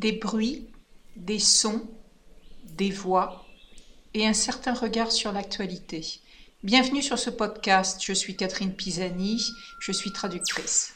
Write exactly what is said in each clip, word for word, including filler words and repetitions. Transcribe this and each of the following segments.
des bruits, des sons, des voix et un certain regard sur l'actualité. Bienvenue sur ce podcast, je suis Catherine Pisani, je suis traductrice.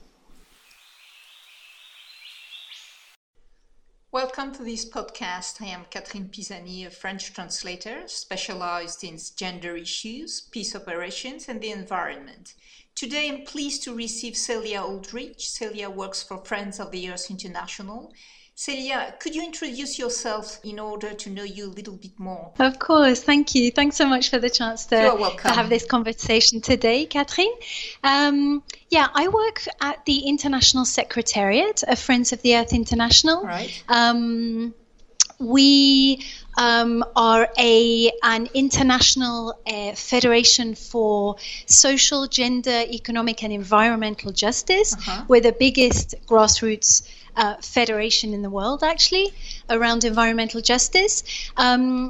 Welcome to this podcast. I am Catherine Pisani, a French translator specialized in gender issues, peace operations, and the environment. Today I'm pleased to receive Celia Aldrich. Celia works for Friends of the Earth International. Celia, could you introduce yourself in order to know you a little bit more? Of course, thank you. Thanks so much for the chance to, You're welcome. to have this conversation today, Catherine. Um, yeah, I work at the International Secretariat of Friends of the Earth International. Right. Um, we um, are a an international uh, federation for social, gender, economic, and environmental justice. Uh-huh. We're the biggest grassroots Uh, federation in the world, actually, around environmental justice. Um,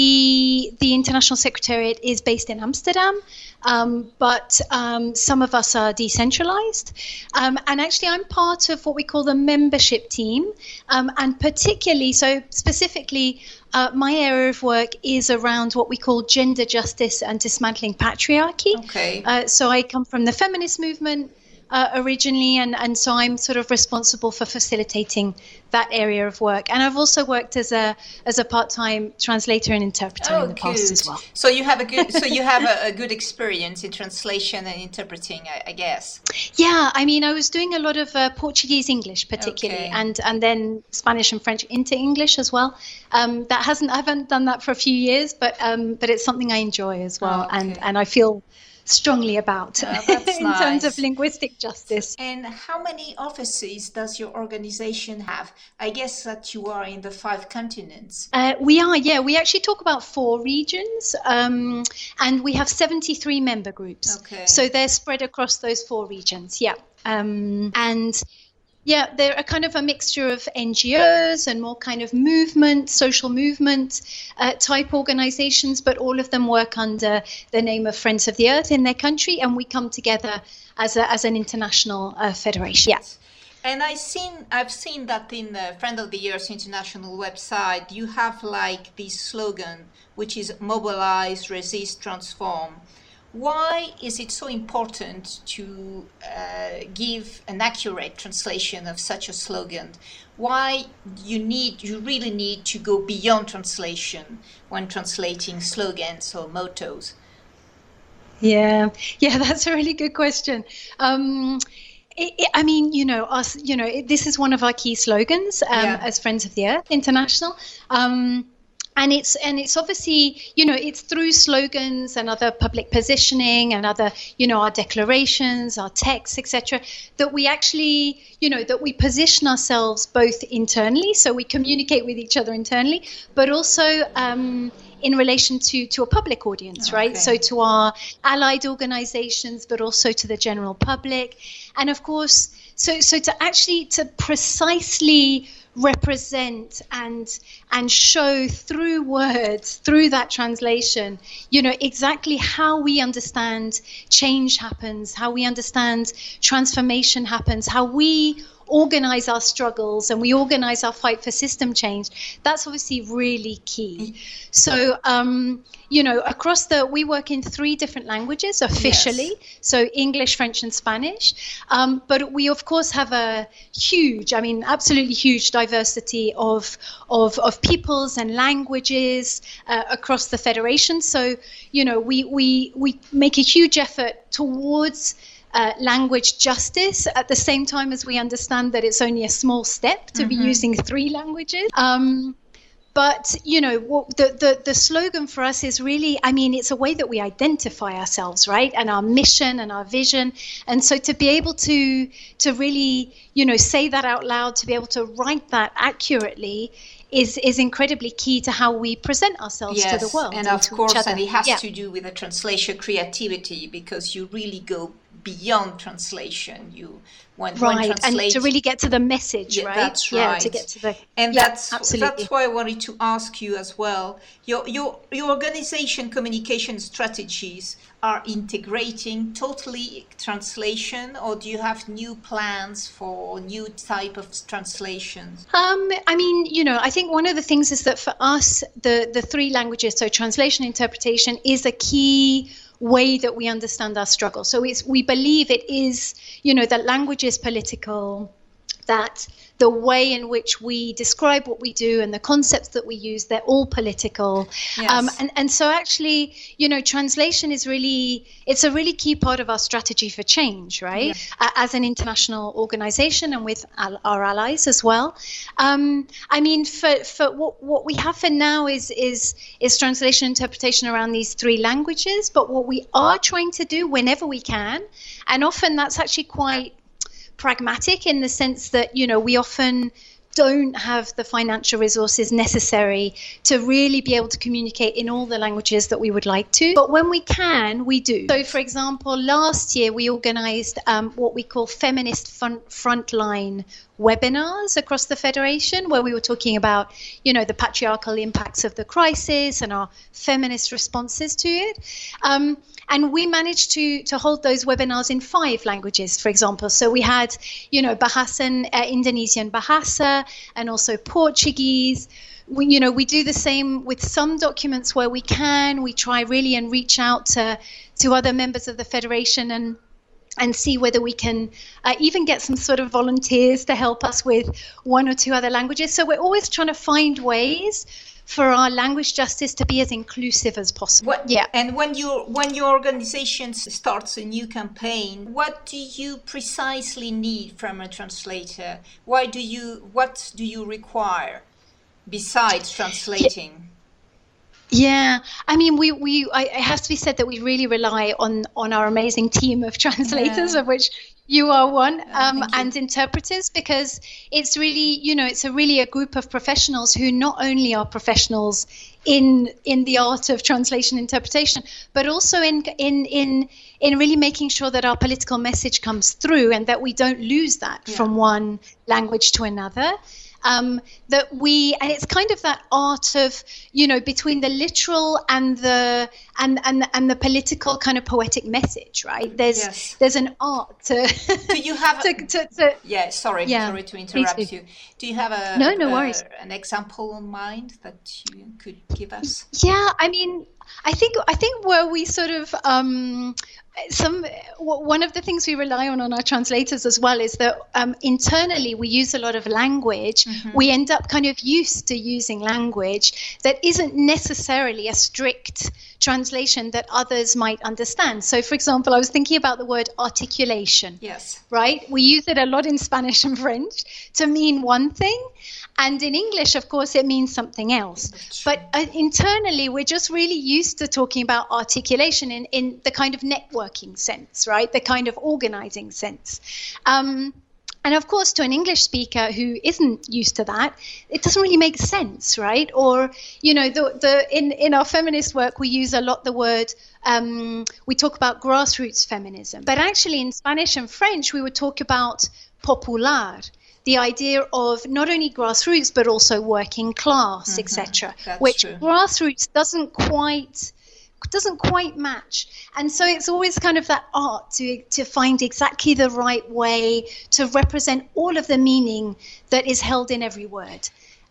the the International Secretariat is based in Amsterdam, um, but um, some of us are decentralized. Um, and actually, I'm part of what we call the membership team, um, and particularly, so specifically, uh, my area of work is around what we call gender justice and dismantling patriarchy. Okay. Uh, so I come from the feminist movement, Uh, originally, and, and so I'm sort of responsible for facilitating that area of work. And I've also worked as a as a part-time translator and interpreter Oh, in the past good. as well. So you have a good so you have a, a good experience in translation and interpreting, I, I guess. Yeah, I mean, I was doing a lot of uh, Portuguese English, particularly, Okay. and and then Spanish and French into English as well. Um, that hasn't I haven't done that for a few years, but um, but it's something I enjoy as well, Oh, and okay. and I feel strongly about Oh, that's in terms nice. of linguistic justice. And how many offices does your organization have? I guess that you are in the five continents. Uh, we are, yeah. We actually talk about four regions, um, and we have seventy-three member groups. Okay. So they're spread across those four regions, yeah. Um, and yeah, they're a kind of a mixture of N G Os and more kind of movement, social movement uh, type organizations, but all of them work under the name of Friends of the Earth in their country, and we come together as a, as an international uh, federation. Yeah. And I seen I've seen that in the Friend of the Earth International website, you have like this slogan, which is mobilize, resist, transform. Why is it so important to uh, give an accurate translation of such a slogan? Why you need you really need to go beyond translation when translating slogans or mottos? Yeah, yeah, that's a really good question. Um, It, it, I mean, you know, us, you know, it, this is one of our key slogans um, Yeah. as Friends of the Earth International. Um, and it's and it's obviously, you know, it's through slogans and other public positioning and other, you know, our declarations, our texts, et cetera, that we actually, you know, that we position ourselves both internally, so we communicate with each other internally, but also um, in relation to, to a public audience, right? Okay. So to our allied organizations, but also to the general public. And of course, so so to actually to precisely represent and and show through words, through that translation, you know, exactly how we understand change happens, how we understand transformation happens, how we organize our struggles and we organize our fight for system change. That's obviously really key. So, um, you know, across the, we work in three different languages officially. Yes. So English, French, and Spanish. Um, but we, of course, have a huge, I mean, absolutely huge diversity of, of, of peoples and languages uh, across the Federation. So, you know, we, we, we make a huge effort towards Uh, language justice at the same time as we understand that it's only a small step to Mm-hmm. be using three languages. Um, but, you know, what the, the, the slogan for us is really, I mean, it's a way that we identify ourselves, right? And our mission and our vision. And so to be able to, to really, you know, say that out loud, to be able to write that accurately is is incredibly key to how we present ourselves Yes, to the world. and and of to course, each other. and it has Yeah. to do with the translation creativity, because you really go beyond translation. You when, right, when translate, and to really get to the message, yeah, right? That's yeah, right. to get to the and yeah, that's absolutely. that's why I wanted to ask you as well. Your your your organization communication strategies are integrating totally translation, or do you have new plans for new type of translations? Um, I mean, you know, I think one of the things is that for us, the the three languages, so translation, interpretation, is a key way that we understand our struggle. So it's we believe it is, you know, that language is political, that the way in which we describe what we do and the concepts that we use, they're all political. Yes. Um, and, and so actually, you know, translation is really, it's a really key part of our strategy for change, right? Yeah. Uh, as an international organization and with al- our allies as well. Um, I mean, for, for what, what we have for now is, is, is translation interpretation around these three languages. But what we are trying to do whenever we can, and often that's actually quite pragmatic in the sense that, you know, we often don't have the financial resources necessary to really be able to communicate in all the languages that we would like to. But when we can, we do. So, for example, last year we organized um, what we call feminist front, frontline webinars across the Federation, where we were talking about, you know, the patriarchal impacts of the crisis and our feminist responses to it. Um, and we managed to to hold those webinars in five languages, for example. So we had, you know, Bahasan, uh, Indonesian Bahasa, and also Portuguese. We, you know, we do the same with some documents where we can. We try really and reach out to to other members of the Federation and and see whether we can uh, even get some sort of volunteers to help us with one or two other languages. So we're always trying to find ways for our language justice to be as inclusive as possible. What, yeah. And when your when your organization starts a new campaign, what do you precisely need from a translator? Why do you what do you require besides translating? Yeah. Yeah, I mean, we, we I, it has to be said that we really rely on, on our amazing team of translators, yeah. of which you are one, um, oh, and interpreters, because it's really, you know, it's a really a group of professionals who not only are professionals in in the art of translation interpretation, but also in in in in really making sure that our political message comes through and that we don't lose that yeah. from one language to another. Um, that we, and it's kind of that art of, you know, between the literal and the and and and the political kind of poetic message, right? There's yes. there's an art to. Do you have? to, to, to, yeah, sorry, yeah, sorry to interrupt you. Do you have a no, no a, worries. an example in mind that you could give us? Yeah, I mean, I think I think where we sort of um, some one of the things we rely on on our translators as well is that um, internally we use a lot of language. Mm-hmm. We end up kind of used to using language that isn't necessarily a strict translation that others might understand. So, for example, I was thinking about the word articulation. Yes. Right? We use it a lot in Spanish and French to mean one thing. And in English, of course, it means something else. But uh, internally, we're just really used to talking about articulation in, in the kind of networking sense, right? The kind of organizing sense. Um, and of course, to an English speaker who isn't used to that, it doesn't really make sense, right? Or, you know, the, the in, in our feminist work, we use a lot the word, um, we talk about grassroots feminism. But actually, in Spanish and French, we would talk about popular. The idea of not only grassroots, but also working class, mm-hmm. et cetera, which true. grassroots doesn't quite doesn't quite match. And so it's always kind of that art to to find exactly the right way to represent all of the meaning that is held in every word.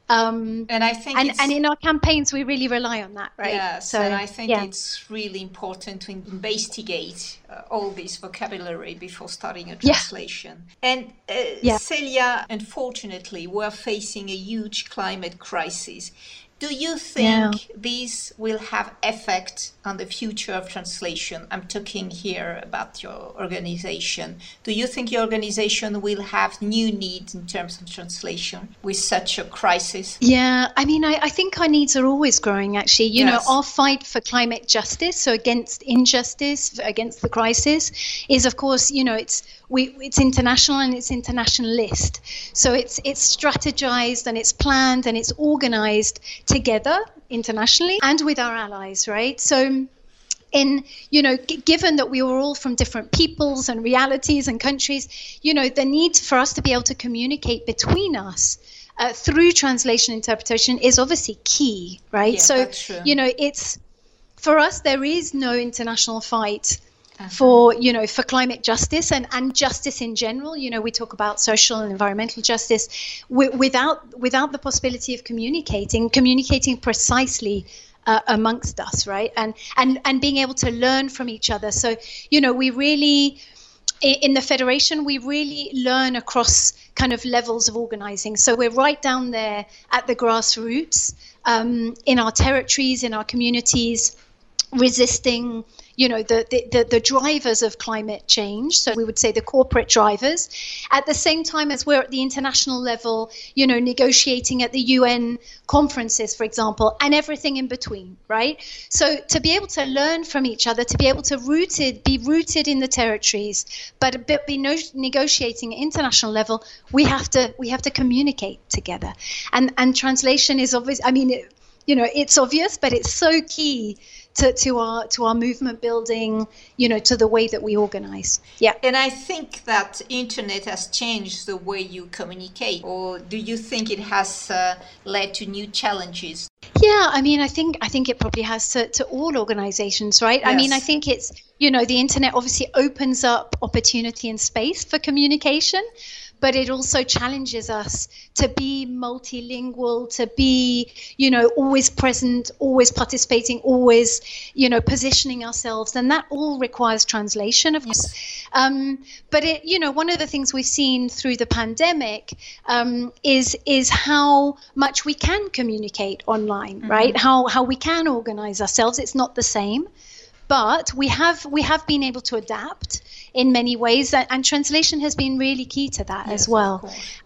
Um, and I think, and, and in our campaigns, we really rely on that, right? Yes, so, and I think yeah. it's really important to investigate uh, all this vocabulary before starting a translation. Yeah. And uh, yeah. Celia, unfortunately, we're facing a huge climate crisis. Do you think yeah. this will have effect on the future of translation? I'm talking here about your organization. Do you think your organization will have new needs in terms of translation with such a crisis? Yeah, I mean, I, I think our needs are always growing, actually. You yes. know, our fight for climate justice, so against injustice, against the crisis, is, of course, you know, it's we it's international and it's internationalist. So it's it's strategized and it's planned and it's organized together internationally and with our allies, right? So in, you know, g- given that we were all from different peoples and realities and countries, you know, the need for us to be able to communicate between us uh, through translation interpretation is obviously key, right? Yeah, so, that's true. you know, it's, for us, there is no international fight Uh-huh. for, you know, for climate justice and, and justice in general. You know, we talk about social and environmental justice w- without without the possibility of communicating, communicating precisely uh, amongst us, right? And and and being able to learn from each other. So, you know, we really, i- in the Federation, we really learn across kind of levels of organizing. So we're right down there at the grassroots, um, in our territories, in our communities, resisting, you know, the, the, the, the drivers of climate change. So we would say the corporate drivers, at the same time as we're at the international level, you know, negotiating at the U N conferences, for example, and everything in between, right? So to be able to learn from each other, to be able to rooted, be rooted in the territories, but, but be no, negotiating at international level, we have to we have to communicate together. And and translation is obvious. I mean, it, you know, it's obvious, but it's so key to, to our to our movement building, you know, to the way that we organize. Yeah. And I think that internet has changed the way you communicate, or do you think it has uh, led to new challenges? Yeah, I mean, I think I think it probably has to, to all organizations, right? Yes. I mean, I think it's, you know, the internet obviously opens up opportunity and space for communication, but it also challenges us to be multilingual, to be, you know, always present, always participating, always, you know, positioning ourselves. And that all requires translation, of course. Um, but, it, you know, one of the things we've seen through the pandemic um, is is how much we can communicate online, mm-hmm. right? How how we can organize ourselves. It's not the same. But we have we have been able to adapt in many ways, and, and translation has been really key to that yes, as well.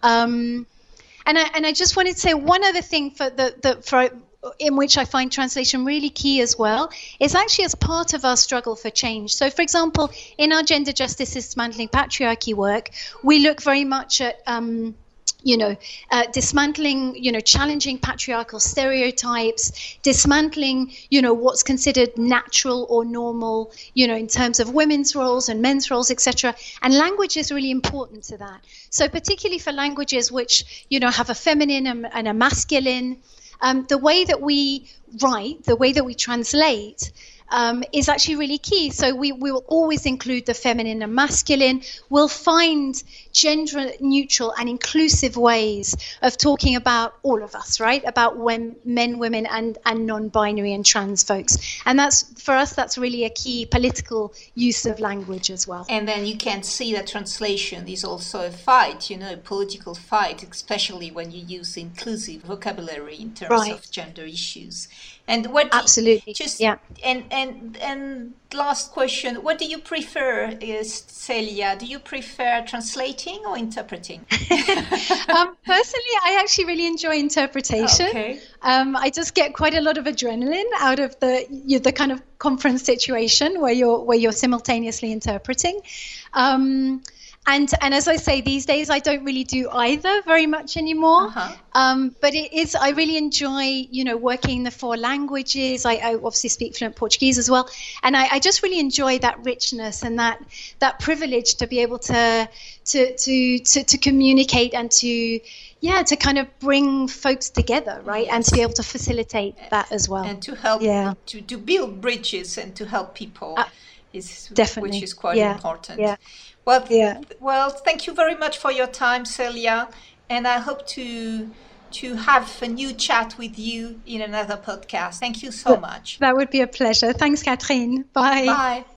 Um, and I and I just wanted to say one other thing for the, the for in which I find translation really key as well is actually as part of our struggle for change. So, for example, in our gender justice dismantling patriarchy work, we look very much at um, you know, uh, dismantling, you know, challenging patriarchal stereotypes, dismantling, you know, what's considered natural or normal, you know, in terms of women's roles and men's roles, et cetera. And language is really important to that. So particularly for languages which, you know, have a feminine and, and a masculine, um, the way that we write, the way that we translate, Um, is actually really key. So we, we will always include the feminine and masculine. We'll find gender neutral and inclusive ways of talking about all of us, right? About when men, women, and, and non-binary and trans folks. And that's, for us, that's really a key political use of language as well. And then you can see that translation is also a fight, you know, a political fight, especially when you use inclusive vocabulary in terms Right. of gender issues. And what do Absolutely, you, just yeah. and and and last question: what do you prefer, is Celia? Do you prefer translating or interpreting? um, personally, I actually really enjoy interpretation. Okay. Um, I just get quite a lot of adrenaline out of the you, the kind of conference situation where you're where you're simultaneously interpreting. Um, And and as I say, these days I don't really do either very much anymore. Uh-huh. Um, but it is, I really enjoy, you know, working the four languages. I, I obviously speak fluent Portuguese as well. And I, I just really enjoy that richness and that that privilege to be able to to to to, to communicate and to yeah, to kind of bring folks together, right? Yes. And to be able to facilitate that as well. And to help yeah. to, to build bridges and to help people Uh, is definitely. which is quite yeah. important. Yeah. Well, Yeah. well, thank you very much for your time, Celia, and I hope to to have a new chat with you in another podcast. Thank you so much. That would be a pleasure. Thanks, Catherine. Bye. Bye.